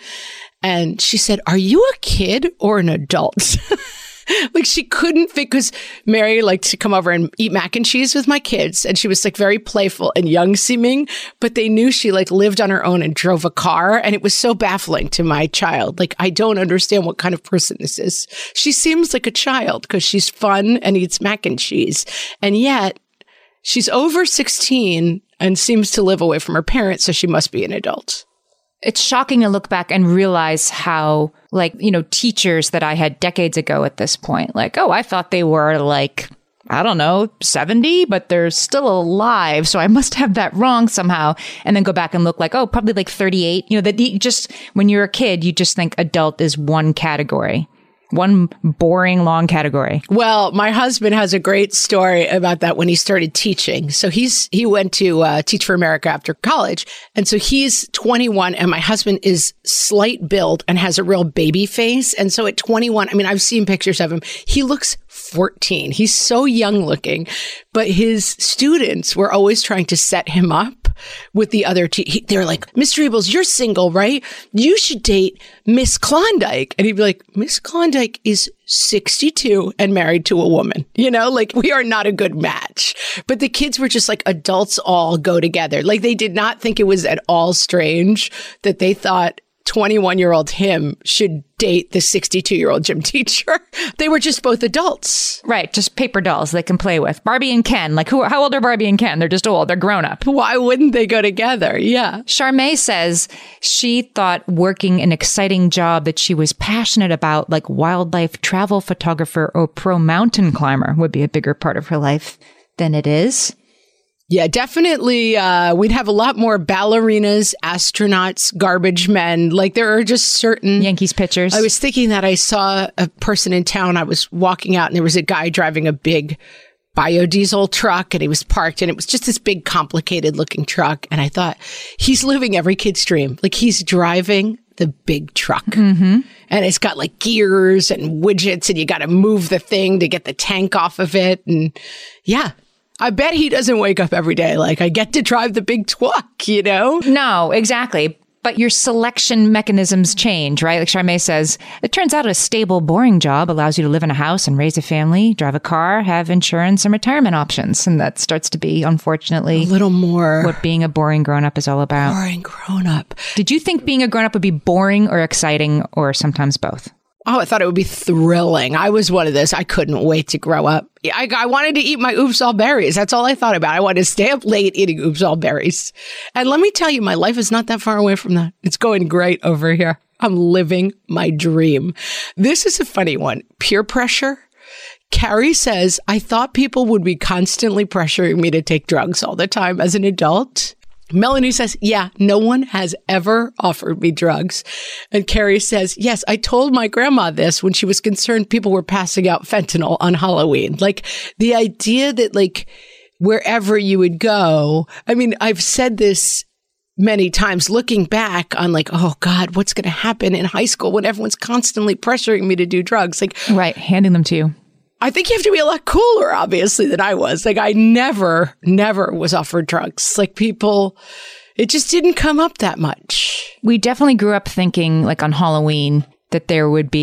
And she said, are you a kid or an adult? Like she couldn't fit, because Mary liked to come over and eat mac and cheese with my kids. And she was like very playful and young seeming, but they knew she like lived on her own and drove a car. And it was so baffling to my child. Like, I don't understand what kind of person this is. She seems like a child because she's fun and eats mac and cheese. And yet she's over sixteen and seems to live away from her parents. So she must be an adult. It's shocking to look back and realize how, like, you know, teachers that I had decades ago at this point, like, oh, I thought they were like, I don't know, seventy, but they're still alive. So I must have that wrong somehow. And then go back and look like, oh, probably like thirty-eight. You know, that you just, when you're a kid, you just think adult is one category. One boring, long category. Well, my husband has a great story about that when he started teaching. So he's he went to uh, Teach for America after college. And so he's twenty-one, and my husband is slight build and has a real baby face. And so at twenty-one, I mean, I've seen pictures of him. He looks fourteen. He's so young looking. But his students were always trying to set him up with the other te- they're like, Mister Ebels, you're single, right? You should date Miss Klondike. And he'd be like, Miss Klondike is sixty-two and married to a woman. You know, like, we are not a good match. But the kids were just like, adults all go together. Like, they did not think it was at all strange that they thought twenty-one-year-old him should date the sixty-two-year-old gym teacher. They were just both adults. Right. Just paper dolls they can play with. Barbie and Ken. Like, who? How old are Barbie and Ken? They're just old. They're grown up. Why wouldn't they go together? Yeah. Charmaine says she thought working an exciting job that she was passionate about, like wildlife travel photographer or pro mountain climber, would be a bigger part of her life than it is. Yeah, definitely. Uh, we'd have a lot more ballerinas, astronauts, garbage men. Like, there are just certain Yankees pitchers. I was thinking that I saw a person in town. I was walking out and there was a guy driving a big biodiesel truck, and he was parked, and it was just this big, complicated looking truck. And I thought, he's living every kid's dream. Like, he's driving the big truck. Mm-hmm. And it's got like gears and widgets, and you got to move the thing to get the tank off of it. And yeah. I bet he doesn't wake up every day like, I get to drive the big truck, you know? No, exactly. But your selection mechanisms change, right? Like Charmaine says, it turns out a stable, boring job allows you to live in a house and raise a family, drive a car, have insurance and retirement options. And that starts to be, unfortunately, a little more what being a boring grown-up is all about. Boring grown-up. Did you think being a grown-up would be boring or exciting, or sometimes both? Oh, I thought it would be thrilling. I was one of those. I couldn't wait to grow up. I, I wanted to eat my Oops All Berries. That's all I thought about. I wanted to stay up late eating Oops All Berries. And let me tell you, my life is not that far away from that. It's going great over here. I'm living my dream. This is a funny one. Peer pressure. Carrie says, I thought people would be constantly pressuring me to take drugs all the time as an adult. Melanie says, yeah, no one has ever offered me drugs. And Carrie says, yes, I told my grandma this when she was concerned people were passing out fentanyl on Halloween. Like, the idea that, like, wherever you would go, I mean, I've said this many times looking back on, like, oh God, what's going to happen in high school when everyone's constantly pressuring me to do drugs? Like, right, handing them to you. I think you have to be a lot cooler, obviously, than I was. Like, I never, never was offered drugs. Like, people, it just didn't come up that much. We definitely grew up thinking, like, on Halloween, that there would be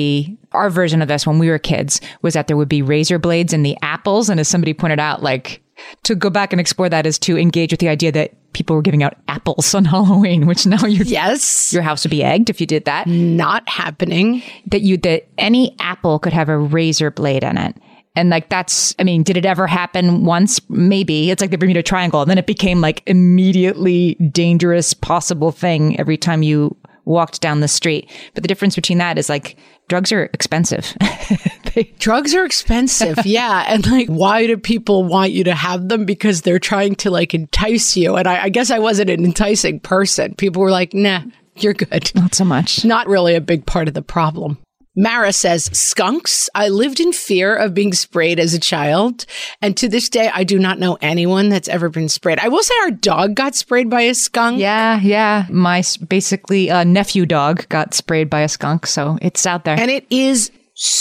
our version of this when we were kids was that there would be razor blades in the apples. And as somebody pointed out, like to go back and explore that is to engage with the idea that people were giving out apples on Halloween, which now your yes, your house would be egged if you did that. Not happening. That you that any apple could have a razor blade in it. And like, that's, I mean, did it ever happen once? Maybe. It's like the Bermuda Triangle. And then it became like immediately dangerous possible thing every time you walked down the street. But the difference between that is like, drugs are expensive. they- drugs are expensive. Yeah. And like, why do people want you to have them? Because they're trying to like entice you. And I, I guess I wasn't an enticing person. People were like, nah, you're good. Not so much. Not really a big part of the problem. Mara says, skunks. I lived in fear of being sprayed as a child. And to this day, I do not know anyone that's ever been sprayed. I will say our dog got sprayed by a skunk. Yeah, yeah. My s- basically uh, nephew dog got sprayed by a skunk. So it's out there. And it is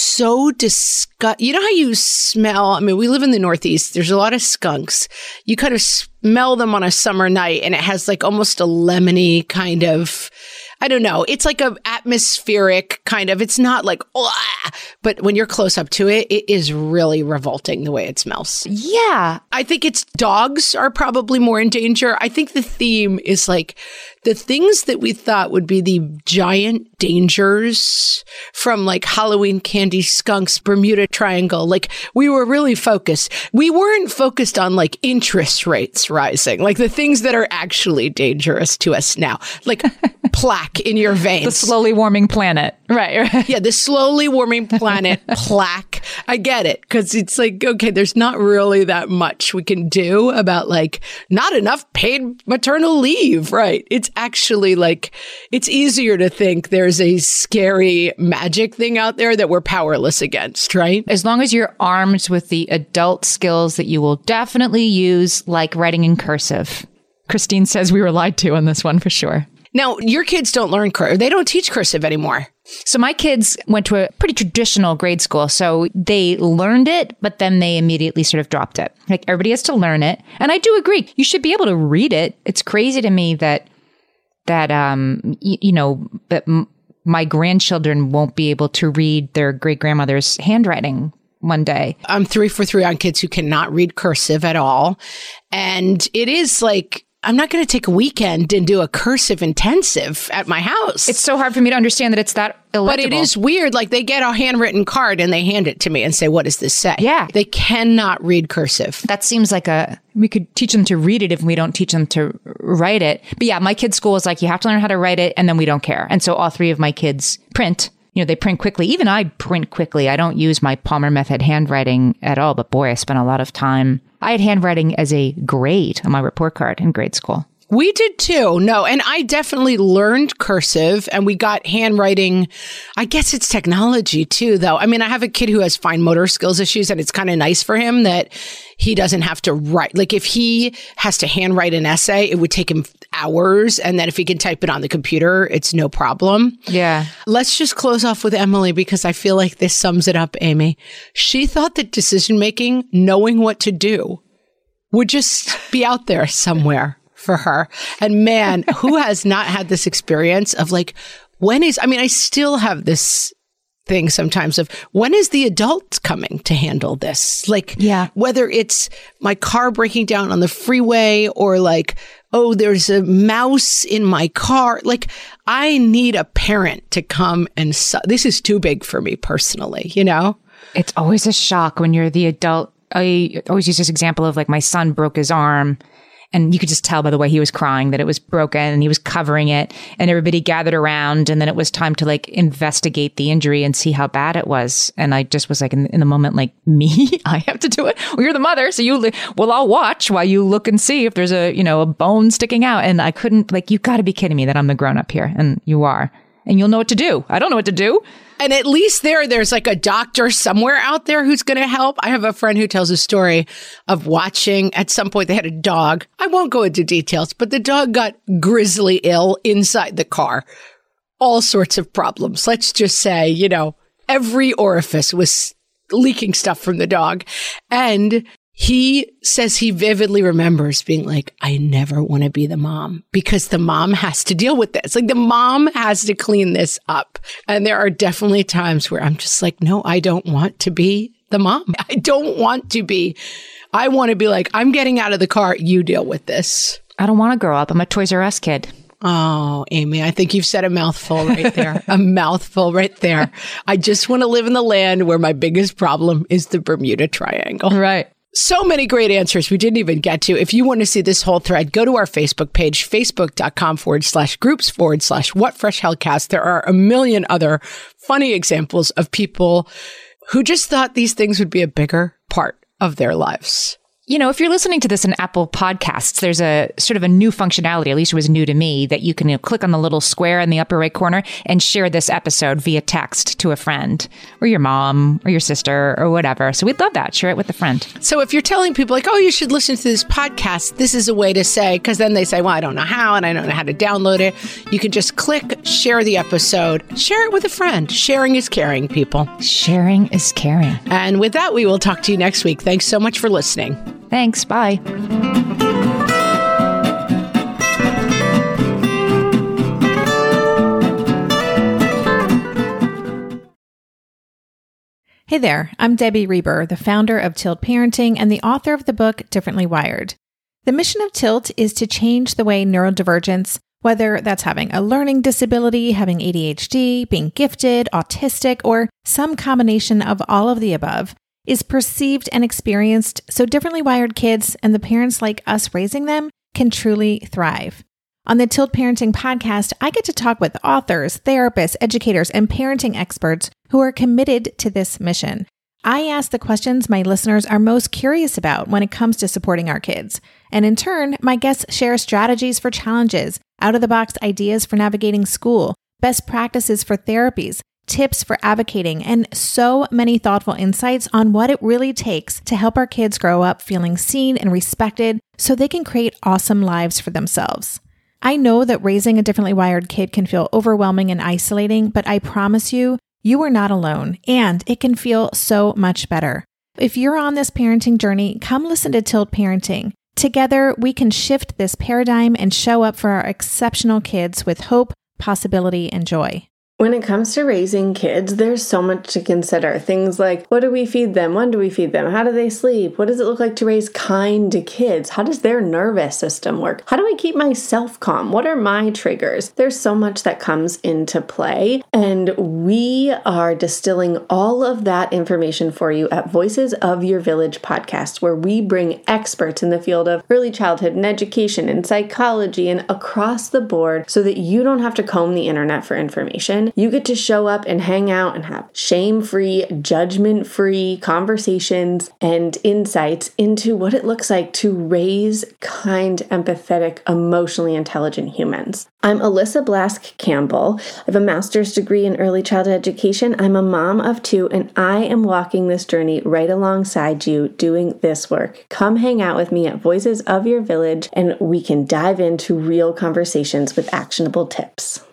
so disgusting. You know how you smell? I mean, we live in the Northeast. There's a lot of skunks. You kind of smell them on a summer night and it has like almost a lemony kind of, I don't know. It's like a atmospheric kind of, it's not like, oh, but when you're close up to it, it is really revolting the way it smells. Yeah. I think it's dogs are probably more in danger. I think the theme is like the things that we thought would be the giant dangers from like Halloween candy, skunks, Bermuda Triangle. Like we were really focused. We weren't focused on like interest rates rising, like the things that are actually dangerous to us now, like plaque in your veins. The slowly warming planet. Right. right. Yeah, the slowly warming planet plaque. I get it. Because it's like, okay, there's not really that much we can do about like not enough paid maternal leave. Right. It's actually like, it's easier to think there's a scary magic thing out there that we're powerless against, right? As long as you're armed with the adult skills that you will definitely use, like writing in cursive. Christine says we were lied to on this one for sure. Now, your kids don't learn cursive. They don't teach cursive anymore. So my kids went to a pretty traditional grade school. So they learned it, but then they immediately sort of dropped it. Like everybody has to learn it. And I do agree. You should be able to read it. It's crazy to me that, that, um, y- you know, that m- my grandchildren won't be able to read their great grandmother's handwriting one day. I'm three for three on kids who cannot read cursive at all. And it is like, I'm not going to take a weekend and do a cursive intensive at my house. It's so hard for me to understand that it's that illegible. But it is weird. Like they get a handwritten card and they hand it to me and say, what does this say? Yeah. They cannot read cursive. That seems like a, we could teach them to read it if we don't teach them to write it. But yeah, my kids' school is like, you have to learn how to write it and then we don't care. And so all three of my kids print. You know, they print quickly. Even I print quickly. I don't use my Palmer method handwriting at all. But boy, I spent a lot of time. I had handwriting as a grade on my report card in grade school. We did too. No, and I definitely learned cursive and we got handwriting. I guess it's technology too, though. I mean, I have a kid who has fine motor skills issues and it's kind of nice for him that he doesn't have to write. Like if he has to handwrite an essay, it would take him hours. And then if he can type it on the computer, it's no problem. Yeah. Let's just close off with Emily because I feel like this sums it up, Amy. She thought that decision making, knowing what to do, would just be out there somewhere for her. And man, who has not had this experience of like, when is, I mean, I still have this thing sometimes of when is the adult coming to handle this? Like, yeah. whether it's my car breaking down on the freeway or like, oh, there's a mouse in my car. Like, I need a parent to come and, su- this is too big for me personally, you know? It's always a shock when you're the adult. I always use this example of like my son broke his arm. And you could just tell by the way he was crying that it was broken and he was covering it and everybody gathered around. And then it was time to like investigate the injury and see how bad it was. And I just was like in, in the moment, like me, I have to do it. Well, you're the mother. So you, li- well, I'll watch while you look and see if there's a, you know, a bone sticking out. And I couldn't like, you gotta be kidding me that I'm the grown up here and you are. And you'll know what to do. I don't know what to do. And at least there, there's like a doctor somewhere out there who's going to help. I have a friend who tells a story of watching, at some point they had a dog. I won't go into details, but the dog got grisly ill inside the car. All sorts of problems. Let's just say, you know, every orifice was leaking stuff from the dog. And He says he vividly remembers being like, I never want to be the mom because the mom has to deal with this. Like the mom has to clean this up. And there are definitely times where I'm just like, no, I don't want to be the mom. I don't want to be. I want to be like, I'm getting out of the car. You deal with this. I don't want to grow up. I'm a Toys R Us kid. Oh, Amy, I think you've said a mouthful right there. A mouthful right there. I just want to live in the land where my biggest problem is the Bermuda Triangle. Right. So many great answers we didn't even get to. If you want to see this whole thread, go to our Facebook page, facebook.com forward slash groups forward slash what fresh hellcast. There are a million other funny examples of people who just thought these things would be a bigger part of their lives. You know, if you're listening to this in Apple Podcasts, there's a sort of a new functionality, at least it was new to me, that you can you know, click on the little square in the upper right corner and share this episode via text to a friend or your mom or your sister or whatever. So we'd love that. Share it with a friend. So if you're telling people like, oh, you should listen to this podcast, this is a way to say, because then they say, well, I don't know how and I don't know how to download it. You can just click, share the episode, share it with a friend. Sharing is caring, people. Sharing is caring. And with that, we will talk to you next week. Thanks so much for listening. Thanks. Bye. Hey there, I'm Debbie Reber, the founder of Tilt Parenting and the author of the book Differently Wired. The mission of Tilt is to change the way neurodivergence, whether that's having a learning disability, having A D H D, being gifted, autistic, or some combination of all of the above, is perceived and experienced so differently wired kids and the parents like us raising them can truly thrive. On the Tilt Parenting podcast, I get to talk with authors, therapists, educators, and parenting experts who are committed to this mission. I ask the questions my listeners are most curious about when it comes to supporting our kids. And in turn, my guests share strategies for challenges, out-of-the-box ideas for navigating school, best practices for therapies, tips for advocating, and so many thoughtful insights on what it really takes to help our kids grow up feeling seen and respected so they can create awesome lives for themselves. I know that raising a differently wired kid can feel overwhelming and isolating, but I promise you, you are not alone, and it can feel so much better. If you're on this parenting journey, come listen to Tilt Parenting. Together, we can shift this paradigm and show up for our exceptional kids with hope, possibility, and joy. When it comes to raising kids, there's so much to consider. Things like, what do we feed them? When do we feed them? How do they sleep? What does it look like to raise kind kids? How does their nervous system work? How do I keep myself calm? What are my triggers? There's so much that comes into play, and we are distilling all of that information for you at Voices of Your Village podcast, where we bring experts in the field of early childhood and education and psychology and across the board so that you don't have to comb the internet for information. You get to show up and hang out and have shame-free, judgment-free conversations and insights into what it looks like to raise kind, empathetic, emotionally intelligent humans. I'm Alyssa Blask Campbell. I have a master's degree in early childhood education. I'm a mom of two, and I am walking this journey right alongside you doing this work. Come hang out with me at Voices of Your Village, and we can dive into real conversations with actionable tips.